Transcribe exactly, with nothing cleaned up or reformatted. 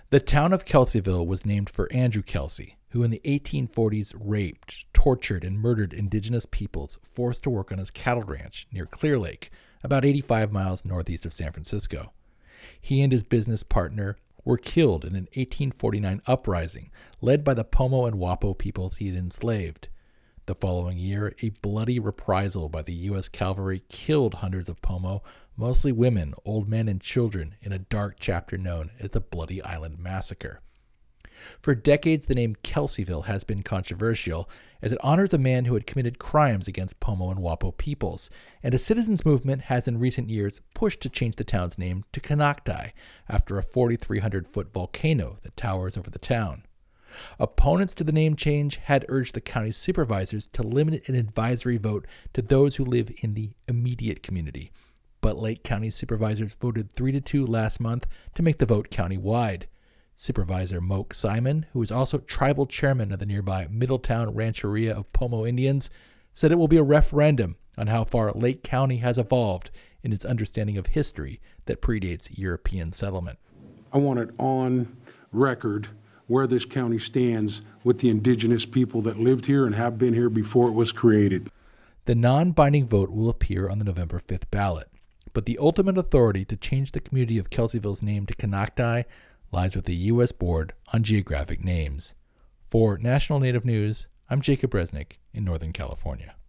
The town of Kelseyville was named for Andrew Kelsey, who in the eighteen forties raped, tortured, and murdered indigenous peoples forced to work on his cattle ranch near Clear Lake, about eighty-five miles northeast of San Francisco. He and his business partner were killed in an eighteen forty-nine uprising led by the Pomo and Wapo peoples he had enslaved. The following year, a bloody reprisal by the U S cavalry killed hundreds of Pomo, mostly women, old men, and children, in a dark chapter known as the Bloody Island Massacre. For decades, the name Kelseyville has been controversial, as it honors a man who had committed crimes against Pomo and Wapo peoples, and a citizens movement has in recent years pushed to change the town's name to Konocti, after a forty-three hundred foot volcano that towers over the town. Opponents to the name change had urged the county supervisors to limit an advisory vote to those who live in the immediate community, but Lake County supervisors voted three to two last month to make the vote county-wide. Supervisor Moke Simon, who is also tribal chairman of the nearby Middletown Rancheria of Pomo Indians, said it will be a referendum on how far Lake County has evolved in its understanding of history that predates European settlement. I want it on record where this county stands with the indigenous people that lived here and have been here before it was created. The non-binding vote will appear on the November fifth ballot, but the ultimate authority to change the community of Kelseyville's name to Konocti lies with the U S Board on Geographic Names. For National Native News, I'm Jacob Resnick in Northern California.